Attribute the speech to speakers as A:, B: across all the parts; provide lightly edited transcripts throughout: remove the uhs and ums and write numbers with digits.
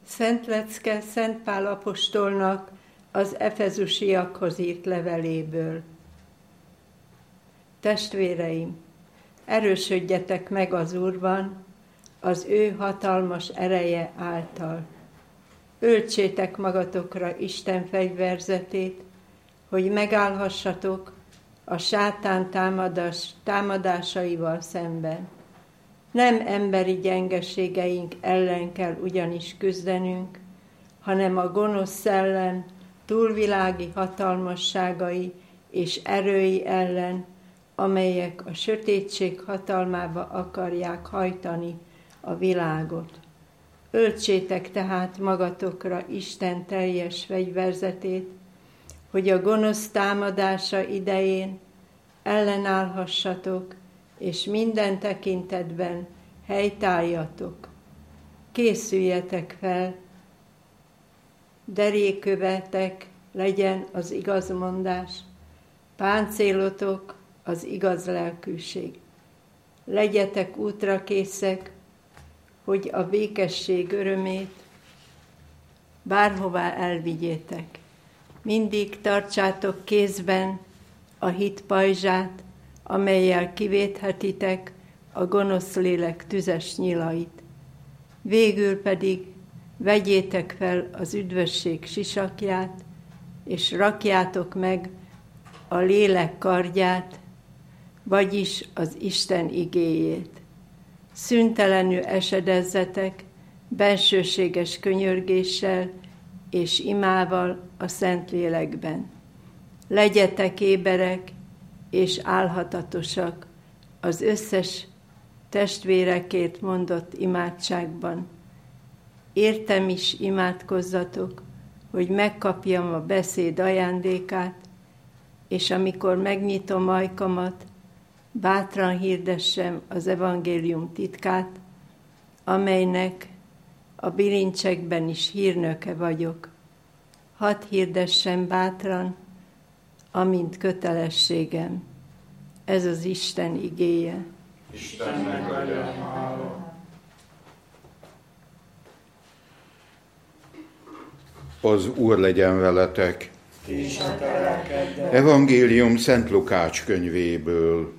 A: Szent lecke Szent Pál apostolnak az efezusiakhoz írt leveléből. Testvéreim, erősödjetek meg az Úrban, az ő hatalmas ereje által. Öltsétek magatokra Isten fegyverzetét, hogy megállhassatok a sátán támadásaival szemben. Nem emberi gyengeségeink ellen kell ugyanis küzdenünk, hanem a gonosz szellem túlvilági hatalmasságai és erői ellen, amelyek a sötétség hatalmába akarják hajtani a világot. Öltsétek tehát magatokra Isten teljes fegyverzetét, hogy a gonosz támadása idején ellenállhassatok, és minden tekintetben helytálljatok. Készüljetek fel, derékövetek legyen az igazmondás, páncélotok az igaz lelkűség. Legyetek útra készek, hogy a békesség örömét bárhová elvigyétek. Mindig tartsátok kézben a hit pajzsát, amellyel kivéthetitek a gonosz lélek tüzes nyilait. Végül pedig vegyétek fel az üdvösség sisakját, és rakjátok meg a lélek kardját, vagyis az Isten igéjét. Szüntelenül esedezzetek bensőséges könyörgéssel és imával a Szentlélekben. Legyetek éberek és álhatatosak az összes testvérekért mondott imádságban. Értem is imádkozzatok, hogy megkapjam a beszéd ajándékát, és amikor megnyitom ajkamat, bátran hirdessem az evangélium titkát, amelynek a bilincsekben is hírnöke vagyok. Hadd hirdessem bátran, amint kötelességem. Ez az Isten igéje.
B: Istennek legyen hála.
C: Az Úr legyen veletek. Evangélium Szent Lukács könyvéből.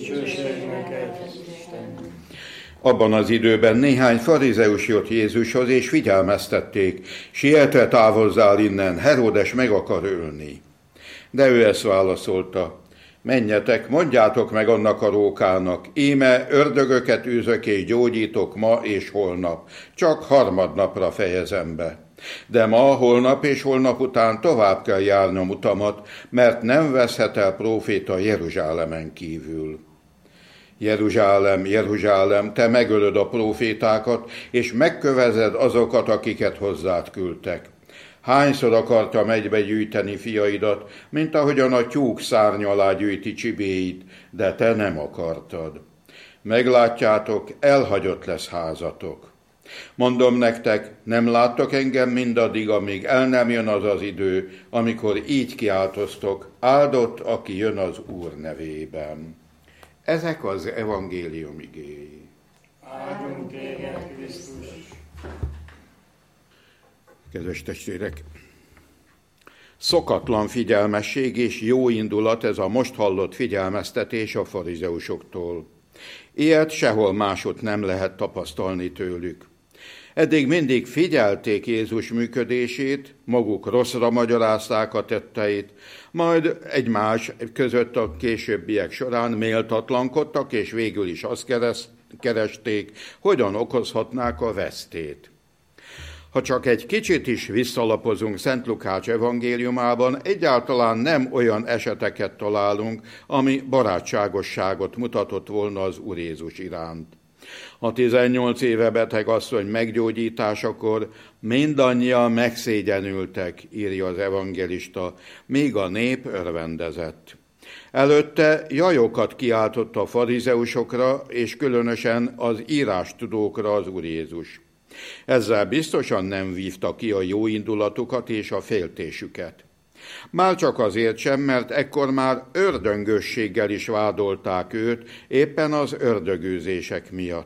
C: Abban az időben néhány farizeus jött Jézushoz, és figyelmeztették: sietve távozzál innen, Heródes meg akar ölni. De ő ezt válaszolta: menjetek, mondjátok meg annak a rókának, íme ördögöket űzök és gyógyítok ma és holnap, csak harmadnapra fejezem be. De ma, holnap és holnap után tovább kell járnom utamat, mert nem veszhet el próféta Jeruzsálemen kívül. Jeruzsálem, Jeruzsálem, te megölöd a prófétákat, és megkövezed azokat, akiket hozzád küldtek. Hányszor akartam egybegyűjteni fiaidat, mint ahogyan a tyúk szárny alá gyűjti csibéit, de te nem akartad. Meglátjátok, elhagyott lesz házatok. Mondom nektek, nem láttok engem mindaddig, amíg el nem jön az az idő, amikor így kiáltoztok: áldott, aki jön az Úr nevében. Ezek az evangélium igéi.
B: Áldjunk téged, Krisztus!
C: Kedves testvérek, szokatlan figyelmesség és jó indulat ez a most hallott figyelmeztetés a farizeusoktól. Ilyet sehol máshogy nem lehet tapasztalni tőlük. Eddig mindig figyelték Jézus működését, maguk rosszra magyarázták a tetteit, majd egymás között a későbbiek során méltatlankodtak, és végül is azt keresték, hogyan okozhatnák a vesztét. Ha csak egy kicsit is visszalapozunk Szent Lukács evangéliumában, egyáltalán nem olyan eseteket találunk, ami barátságosságot mutatott volna az Úr Jézus iránt. A 18 éve beteg asszony meggyógyításakor mindannyian megszégyenültek, írja az evangelista, míg a nép örvendezett. Előtte jajokat kiáltott a farizeusokra, és különösen az írástudókra az Úr Jézus. Ezzel biztosan nem vívta ki a jó indulatukat és a féltésüket. Már csak azért sem, mert ekkor már ördöngösséggel is vádolták őt, éppen az ördögűzések miatt.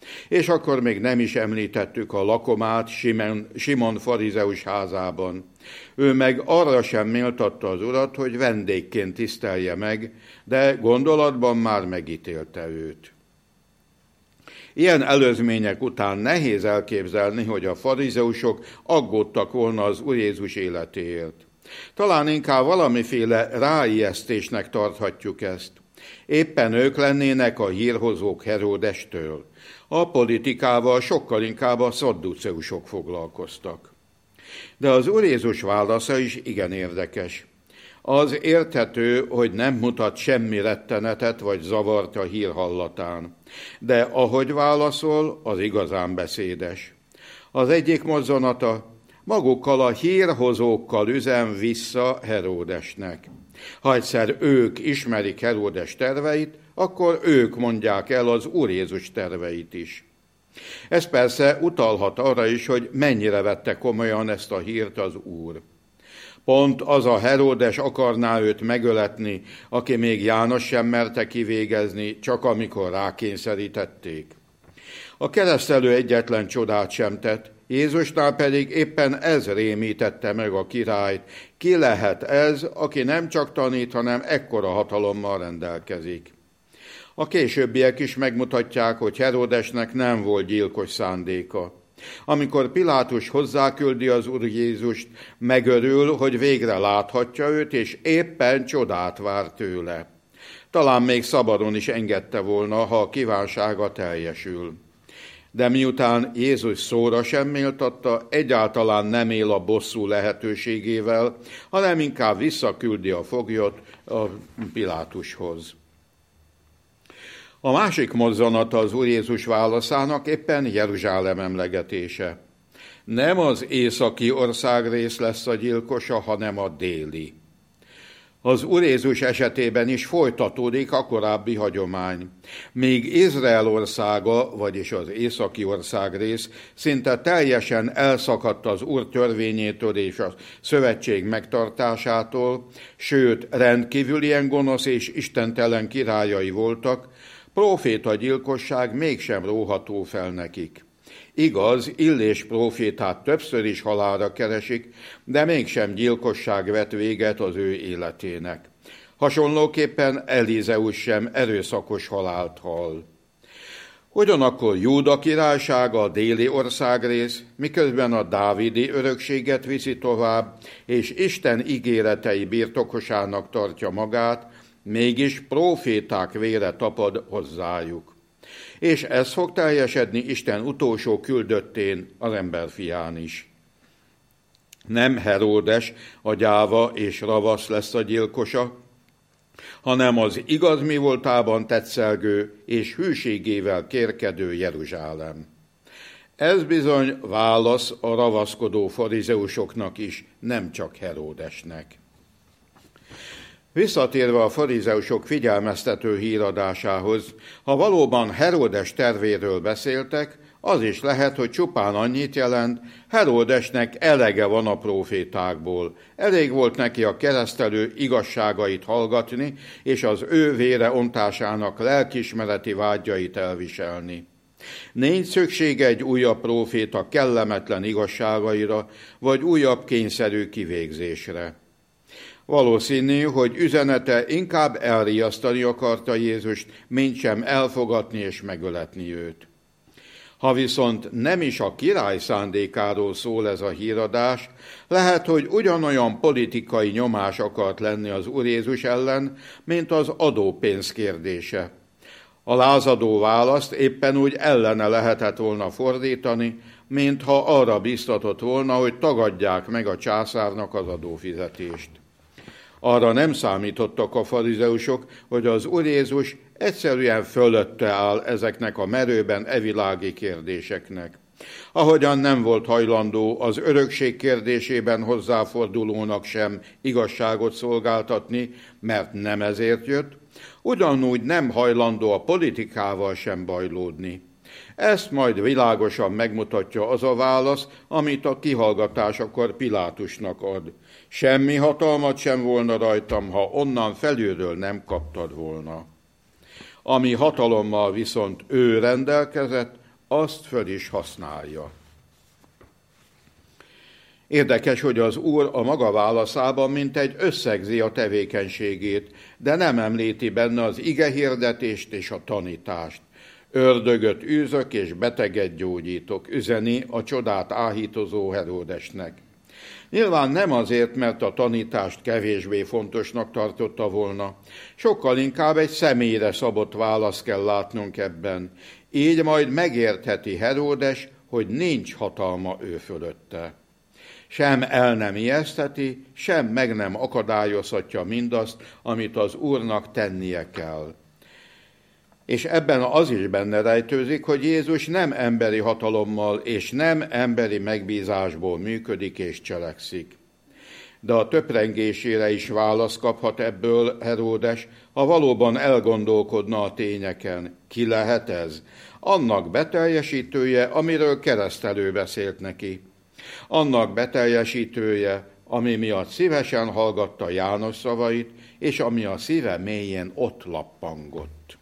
C: És akkor még nem is említettük a lakomát Simon farizeus házában. Ő meg arra sem méltatta az urat, hogy vendégként tisztelje meg, de gondolatban már megítélte őt. Ilyen előzmények után nehéz elképzelni, hogy a farizeusok aggódtak volna az Úr Jézus életéért. Talán inkább valamiféle ráijesztésnek tarthatjuk ezt. Éppen ők lennének a hírhozók Heródestől. A politikával sokkal inkább a szadduceusok foglalkoztak. De az Úr Jézus válasza is igen érdekes. Az érthető, hogy nem mutat semmi rettenetet vagy zavart a hír hallatán. De ahogy válaszol, az igazán beszédes. Az egyik mozzanata: magukkal a hírhozókkal üzen vissza Heródesnek. Ha egyszer ők ismerik Heródes terveit, akkor ők mondják el az Úr Jézus terveit is. Ez persze utalhat arra is, hogy mennyire vette komolyan ezt a hírt az Úr. Pont az a Heródes akarná őt megöletni, aki még János sem merte kivégezni, csak amikor rákényszerítették. A keresztelő egyetlen csodát sem tett, Jézusnál pedig éppen ez rémítette meg a királyt. Ki lehet ez, aki nem csak tanít, hanem ekkora hatalommal rendelkezik? A későbbiek is megmutatják, hogy Heródesnek nem volt gyilkos szándéka. Amikor Pilátus hozzáküldi az Úr Jézust, megörül, hogy végre láthatja őt, és éppen csodát vár tőle. Talán még szabadon is engedte volna, ha a kívánsága teljesül. De miután Jézus szóra sem méltatta, egyáltalán nem él a bosszú lehetőségével, hanem inkább visszaküldi a foglyot a Pilátushoz. A másik mozzanata az Úr Jézus válaszának éppen Jeruzsálem emlegetése. Nem az északi országrész lesz a gyilkosa, hanem a déli. Az Úr Jézus esetében is folytatódik a korábbi hagyomány. Míg Izrael országa, vagyis az északi országrész szinte teljesen elszakadt az Úr törvényétől és a szövetség megtartásától, sőt, rendkívülien gonosz és istentelen királyai voltak, prófétagyilkosság mégsem róható fel nekik. Igaz, Illés prófétát többször is halálra keresik, de mégsem gyilkosság vet véget az ő életének. Hasonlóképpen Elizeus sem erőszakos halált hal. Ugyanakkor Júda királysága a déli országrész, miközben a dávidi örökséget viszi tovább, és Isten ígéretei birtokosának tartja magát, mégis próféták vére tapad hozzájuk. És ez fog teljesedni Isten utolsó küldöttén, az emberfián is. Nem Heródes, a gyáva és ravasz lesz a gyilkosa, hanem az igaz mi voltában tetszelgő és hűségével kérkedő Jeruzsálem. Ez bizony válasz a ravaszkodó farizeusoknak is, nem csak Heródesnek. Visszatérve a farizeusok figyelmeztető híradásához, ha valóban Heródes tervéről beszéltek, az is lehet, hogy csupán annyit jelent, Heródesnek elege van a prófétákból. Elég volt neki a keresztelő igazságait hallgatni, és az ő vére ontásának lelkiismereti vágyait elviselni. Nincs szüksége egy újabb próféta kellemetlen igazságaira, vagy újabb kényszerű kivégzésre. Valószínű, hogy üzenete inkább elriasztani akarta Jézust, mintsem elfogadni és megöletni őt. Ha viszont nem is a király szándékáról szól ez a híradás, lehet, hogy ugyanolyan politikai nyomás akart lenni az Úr Jézus ellen, mint az adópénz kérdése. A lázadó választ éppen úgy ellene lehetett volna fordítani, mintha arra biztatott volna, hogy tagadják meg a császárnak az adófizetést. Arra nem számítottak a farizeusok, hogy az Úr Jézus egyszerűen fölötte áll ezeknek a merőben evilági kérdéseknek. Ahogyan nem volt hajlandó az örökség kérdésében hozzáfordulónak sem igazságot szolgáltatni, mert nem ezért jött, ugyanúgy nem hajlandó a politikával sem bajlódni. Ezt majd világosan megmutatja az a válasz, amit a kihallgatásakor Pilátusnak ad. Semmi hatalmat sem volna rajtam, ha onnan felülről nem kaptad volna. Ami hatalommal viszont ő rendelkezett, azt föl is használja. Érdekes, hogy az Úr a maga válaszában mintegy összegzi a tevékenységét, de nem említi benne az igehirdetést és a tanítást. Ördögöt űzök és beteget gyógyítok, üzeni a csodát áhítozó Heródesnek. Nyilván nem azért, mert a tanítást kevésbé fontosnak tartotta volna, sokkal inkább egy személyre szabott választ kell látnunk ebben. Így majd megértheti Heródes, hogy nincs hatalma ő fölötte. Sem el nem ijesztheti, sem meg nem akadályozhatja mindazt, amit az Úrnak tennie kell. És ebben az is benne rejtőzik, hogy Jézus nem emberi hatalommal és nem emberi megbízásból működik és cselekszik. De a töprengésére is választ kaphat ebből Heródes, ha valóban elgondolkodna a tényeken. Ki lehet ez? Annak beteljesítője, amiről Keresztelő beszélt neki. Annak beteljesítője, ami miatt szívesen hallgatta János szavait, és ami a szíve mélyén ott lappangott.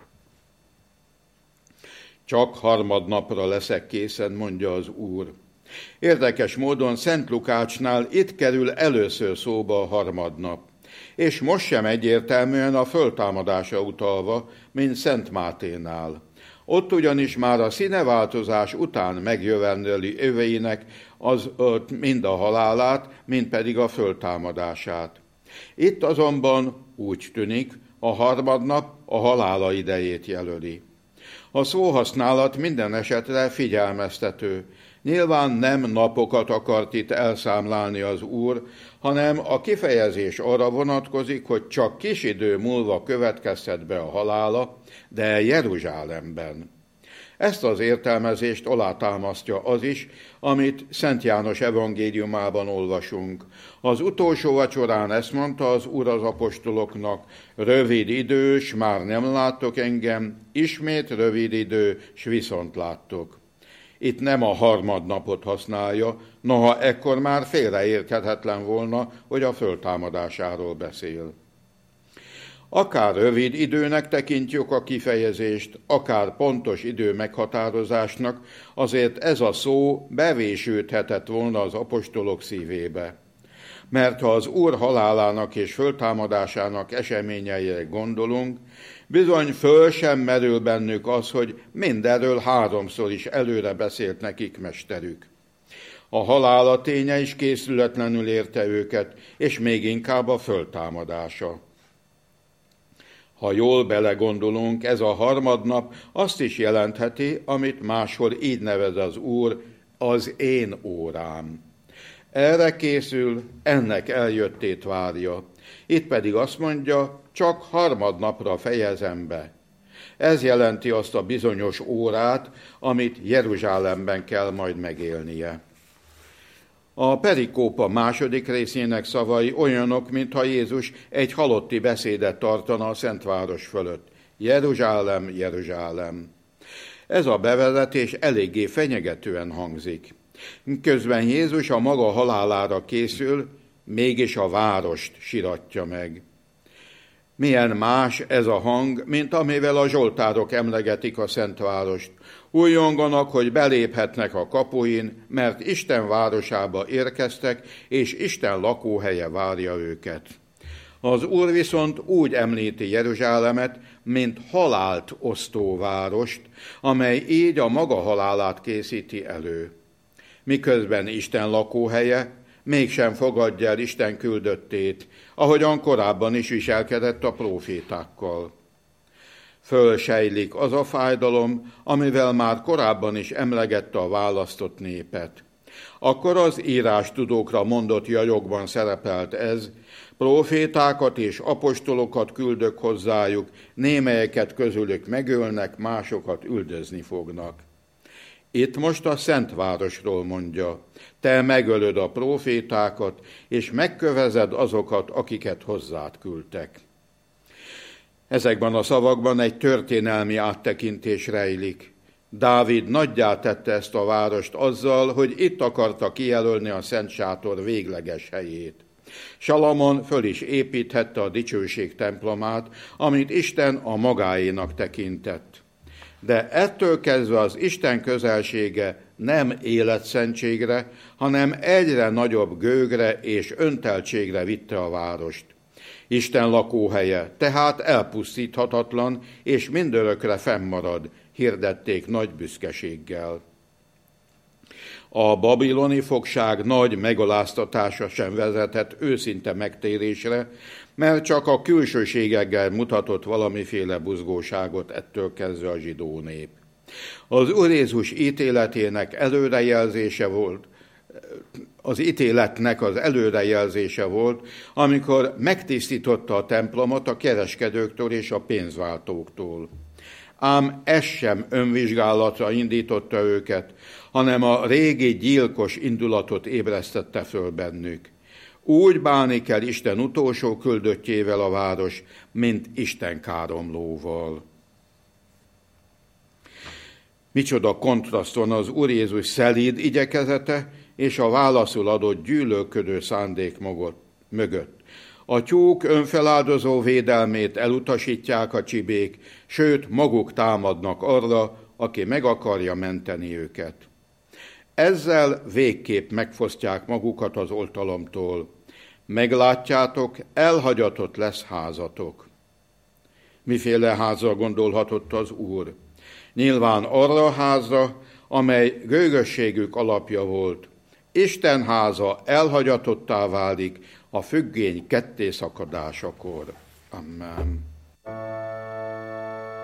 C: Csak harmadnapra leszek készen, mondja az Úr. Érdekes módon Szent Lukácsnál itt kerül először szóba a harmadnap, és most sem egyértelműen a föltámadásra utalva, mint Szent Máténál. Ott ugyanis már a színeváltozás után megjövendőli öveinek az mind a halálát, mind pedig a föltámadását. Itt azonban úgy tűnik, a harmadnap a halála idejét jelöli. A szóhasználat minden esetre figyelmeztető. Nyilván nem napokat akart itt elszámlálni az Úr, hanem a kifejezés arra vonatkozik, hogy csak kis idő múlva következhet be a halála, de Jeruzsálemben. Ezt az értelmezést alátámasztja az is, amit Szent János evangéliumában olvasunk. Az utolsó vacsorán ezt mondta az Úr az apostoloknak: rövid idő, s már nem láttok engem, ismét rövid idő, s viszont láttok. Itt nem a harmadnapot használja, noha ekkor már félreérthetetlen volna, hogy a föltámadásáról beszél. Akár rövid időnek tekintjük a kifejezést, akár pontos idő meghatározásnak, azért ez a szó bevésődhetett volna az apostolok szívébe. Mert ha az Úr halálának és föltámadásának eseményeire gondolunk, bizony föl sem merül bennük az, hogy mindenről 3-szor is előre beszélt nekik mesterük. A halála ténye is készületlenül érte őket, és még inkább a föltámadása. Ha jól belegondolunk, ez a harmadnap azt is jelentheti, amit máshol így nevez az Úr, az én órám. Erre készül, ennek eljöttét várja. Itt pedig azt mondja, csak harmadnapra fejezem be. Ez jelenti azt a bizonyos órát, amit Jeruzsálemben kell majd megélnie. A perikópa második részének szavai olyanok, mintha Jézus egy halotti beszédet tartana a Szentváros fölött. Jeruzsálem, Jeruzsálem. Ez a bevezetés eléggé fenyegetően hangzik. Közben Jézus a maga halálára készül, mégis a várost siratja meg. Milyen más ez a hang, mint amivel a zsoltárok emlegetik a Szentvárost. Újjonganak, hogy beléphetnek a kapuin, mert Isten városába érkeztek, és Isten lakóhelye várja őket. Az Úr viszont úgy említi Jeruzsálemet, mint halált osztó várost, amely így a maga halálát készíti elő. Miközben Isten lakóhelye mégsem fogadja el Isten küldöttét, ahogyan korábban is viselkedett a prófétákkal. Fölsejlik az a fájdalom, amivel már korábban is emlegette a választott népet. Akkor az írástudókra mondott jajokban szerepelt ez: prófétákat és apostolokat küldök hozzájuk, némelyeket közülük megölnek, másokat üldözni fognak. Itt most a Szentvárosról mondja: te megölöd a prófétákat, és megkövezed azokat, akiket hozzád küldtek. Ezekben a szavakban egy történelmi áttekintés rejlik. Dávid nagyjá tette ezt a várost azzal, hogy itt akarta kijelölni a Szent Sátor végleges helyét. Salamon föl is építhette a dicsőség templomát, amit Isten a magáénak tekintett. De ettől kezdve az Isten közelsége nem életszentségre, hanem egyre nagyobb gőgre és önteltségre vitte a várost. Isten lakóhelye tehát elpusztíthatatlan és mindörökre fennmarad, hirdették nagy büszkeséggel. A babiloni fogság nagy megaláztatása sem vezetett őszinte megtérésre, mert csak a külsőségekkel mutatott valamiféle buzgóságot ettől kezdve a zsidó nép. Az Úr Jézus ítéletének előrejelzése volt, az ítéletnek az előrejelzése volt, amikor megtisztította a templomot a kereskedőktől és a pénzváltóktól. Ám ez sem önvizsgálatra indította őket, hanem a régi gyilkos indulatot ébresztette föl bennük. Úgy bánni kell Isten utolsó küldöttjével a város, mint Isten káromlóval. Micsoda kontraszt van az Úr Jézus szelíd igyekezete és a válaszul adott gyűlölködő szándék mögött. A tyúk önfeláldozó védelmét elutasítják a csibék, sőt maguk támadnak arra, aki meg akarja menteni őket. Ezzel végképp megfosztják magukat az oltalomtól. Meglátjátok, elhagyatott lesz házatok. Miféle házra gondolhatott az Úr? Nyilván arra a házra, amely gőgösségük alapja volt. Isten háza elhagyatottá válik a függény kettészakadásakor. Amen.